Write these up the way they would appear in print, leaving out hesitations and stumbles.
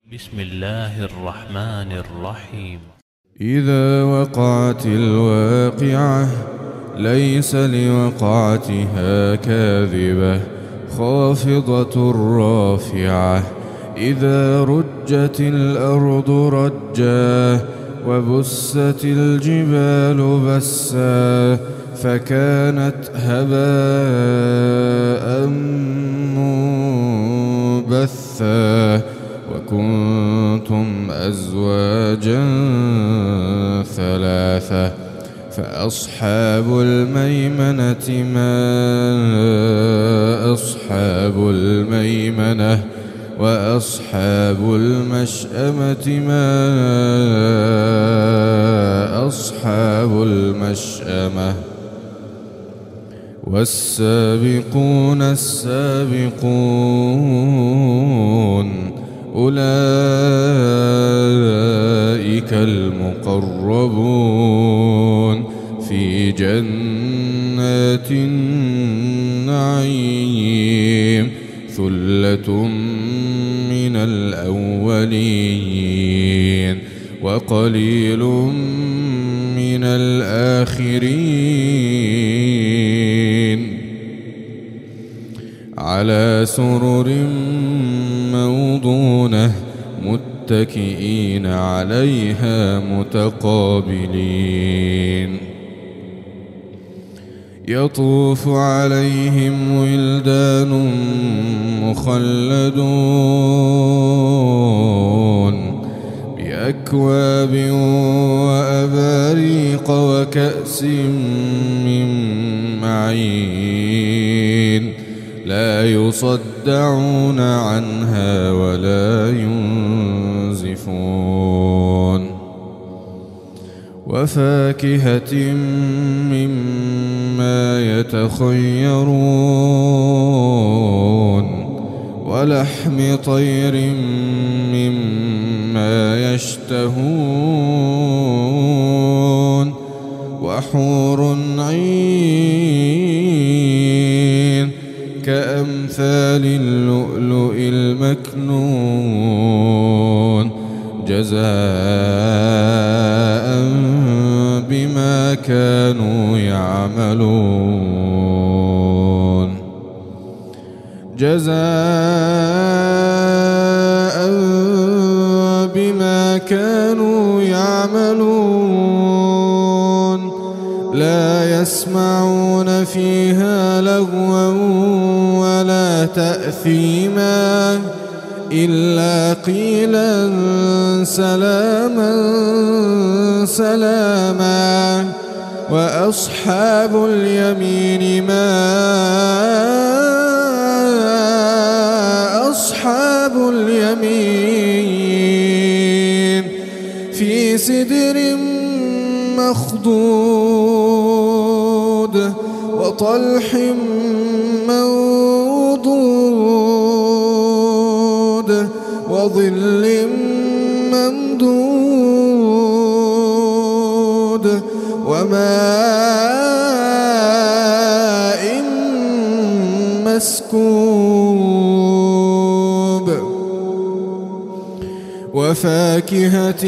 بسم الله الرحمن الرحيم. إذا وقعت الواقعة ليس لوقعتها كاذبة خافضة رافعة إذا رجت الأرض رجا وبست الجبال بسا فكانت هباء منبثا وكنتم أزواجا ثلاثة فأصحاب الميمنة ما أصحاب الميمنة وأصحاب المشأمة ما أصحاب المشأمة والسابقون السابقون أولئك المقربون في جنات النعيم ثلة من الأولين وقليل من الآخرين على سرر موضونة متكئين عليها متقابلين يطوف عليهم ولدان مخلدون بأكواب وأباريق وكأس من معين لا يصدعون عنها ولا ينزفون وفاكهة مما يتخيرون ولحم طير مما يشتهون وحور عين كأمثال اللؤلؤ المكنون جزاء بما كانوا يعملون جزاء بما كانوا يعملون لا يسمعون فيها لغوا ولا تأثيما إلا قيلا سلاما سلاما وأصحاب اليمين ما أصحاب اليمين في سدر مخضود وطلح منضود وظل ممدود وماء مسكوب وفاكهة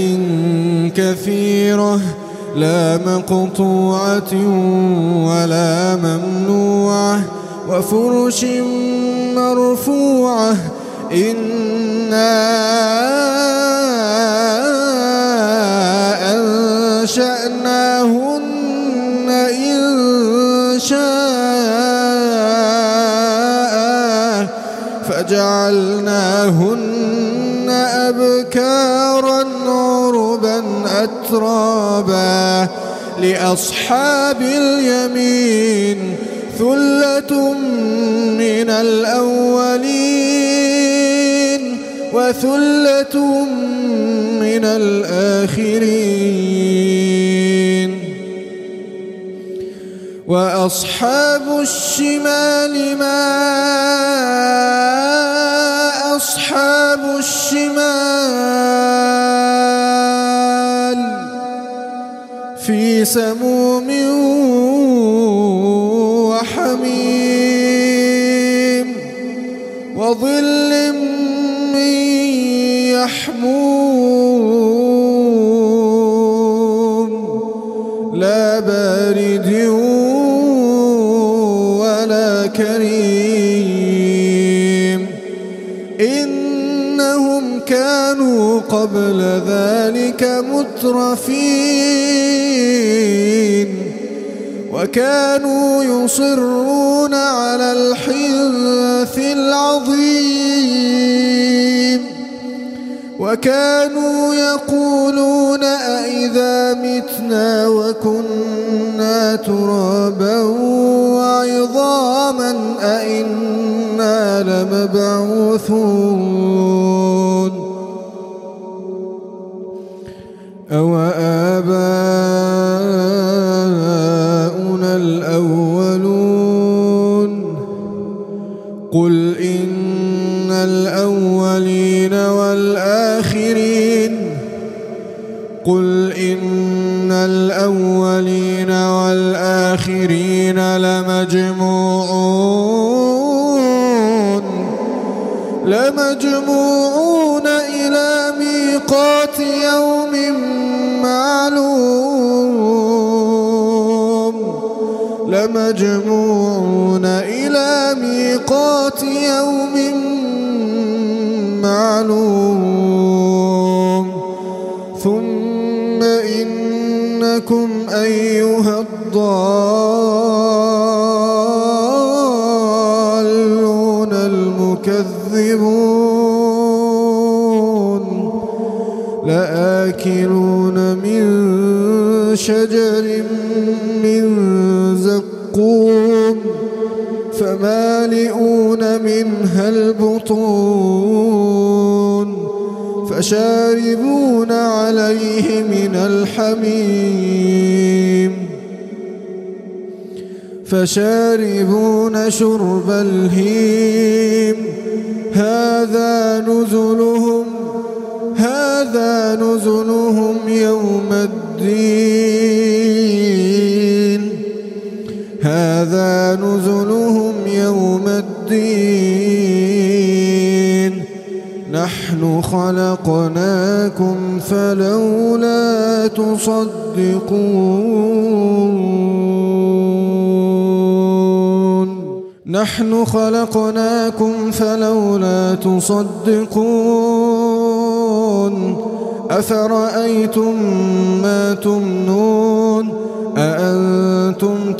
كثيرة لا مقطوعة ولا ممنوعة وفرش مرفوعة إنا أنشأناهن إنشاء فجعلناهن أبكارا عربا أترابا لأصحاب اليمين ثلة من الأولين وثلة من الآخرين وأصحاب الشمال ما أصحاب الشمال في سموم وحميم وظل من محموم لا بارد ولا كريم إنهم كانوا قبل ذلك مترفين وكانوا يصرون على الحنث العظيم وكانوا يقولون أئذا متنا وكنا ترابا وعظاما أئنا لمبعوثون أوآباؤنا الأولون قل إن الأولين والآخرين قل إن الأولين والآخرين لمجموعون إلى ميقات يوم معلوم لمجموعون إلى ميقات يوم معلوم ثم إنكم أيها الضالون المكذبون لآكلون من شجر من زقوم فمالئون منها البطون فشاربون عليه من الحميم فشاربون شرب الهيم هذا نزلهم يوم الدين هذا نزلهم يوم الدين نحن خلقناكم فلولا تصدقون نحن خلقناكم فلولا تصدقون أفرأيتم ما تمنون أأنتم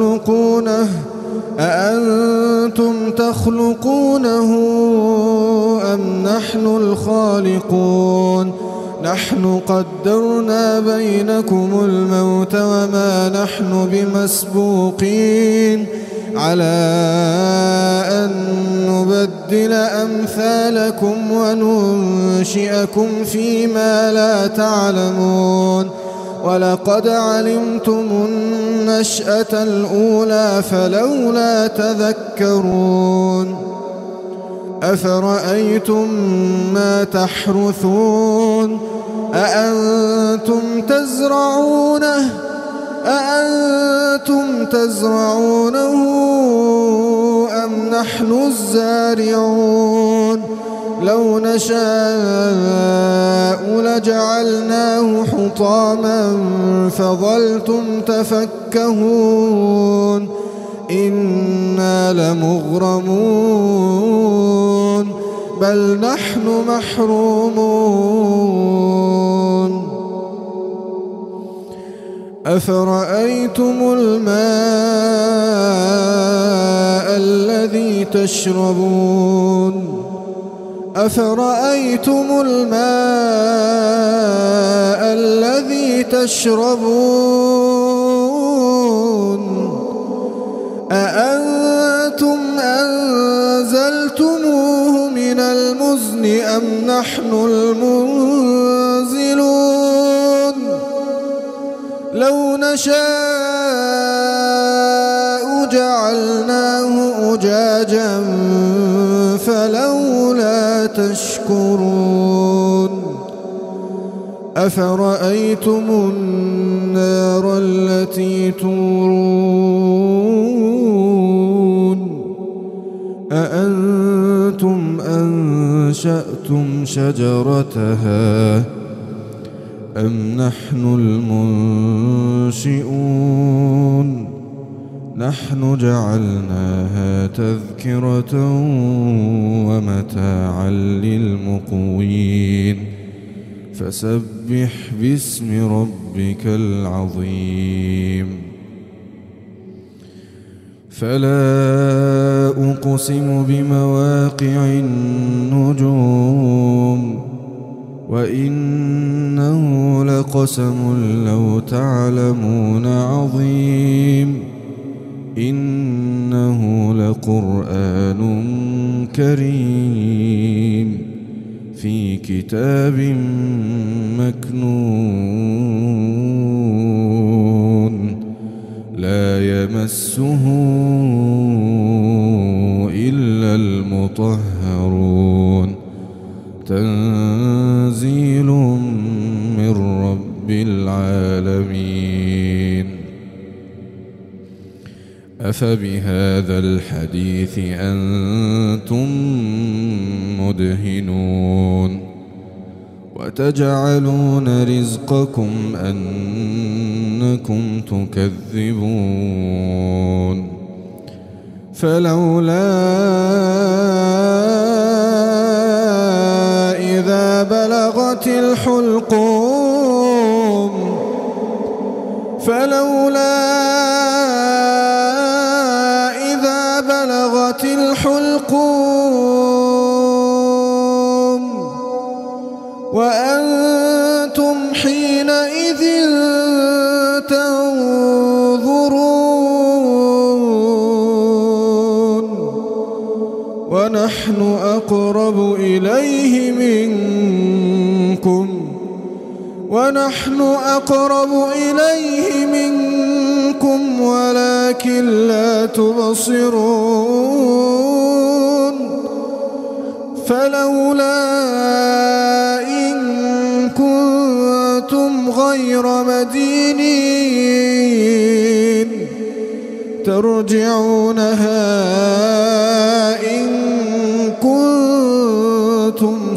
تخلقونه أم نحن الخالقون نحن قدرنا بينكم الموت وما نحن بمسبوقين على أن نبدل أمثالكم وننشئكم فيما لا تعلمون ولقد علمتم النشأة الأولى فلولا تذكرون أفرأيتم ما تحرثون أأنتم تزرعونه أم نحن الزارعون لو نشاء لجعلناه حطاما فظلتم تفكهون إنا لمغرمون بل نحن محرومون أفرأيتم الماء الذي تشربون أأنتم أنزلتموه من المزن أم نحن المنزلون لو نشاء جعلناه أجاجا فلولا تشكرون أفرأيتم النار التي تورون أأنتم أنشأتم شجرتها أم نحن المنشئون نحن جعلناها تذكرة ومتاعا للمقوين فسبح باسم ربك العظيم فلا أقسم بمواقع النجوم وإنه لقسم لو تعلمون عظيم إنه لقرآن كريم في كتاب مكنون لا يمسه إلا المطهرون تنزيل من رب العالمين أفبهذا الحديث أنتم مدهنون وتجعلون رزقكم أنكم تكذبون فلولا إذا بلغت الحلقوم وأنتم حينئذ تنظرون ونحن أقرب إليه منكم ولكن لا تبصرون فلولا إن كنتم غير مدينين ترجعونها إن كنتم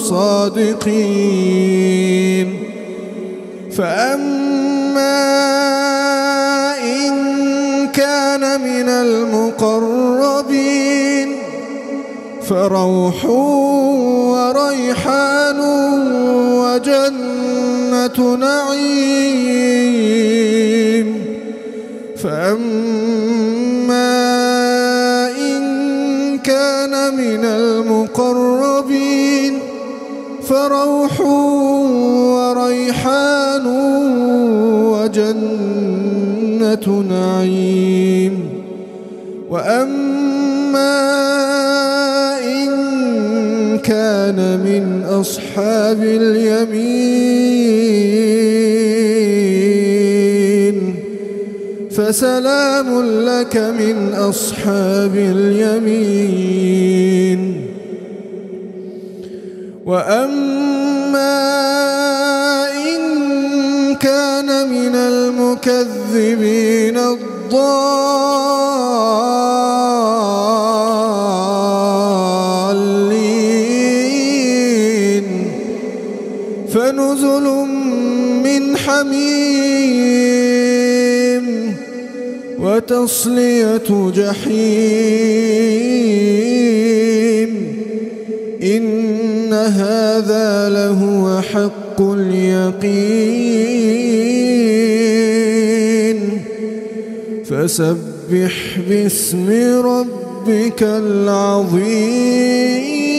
صادقين فأما إن كان من المقربين فروح وريحان وجنة نعيم فأما إن كان من المقربين فروح وريحان وجنة نعيم وأما إن كان من أصحاب اليمين فسلام لك من أصحاب اليمين وأما إن كان من المكذبين الضالين فنزل من حميم وتصلية جحيم إن هذا لهو حق اليقين فسبح باسم ربك العظيم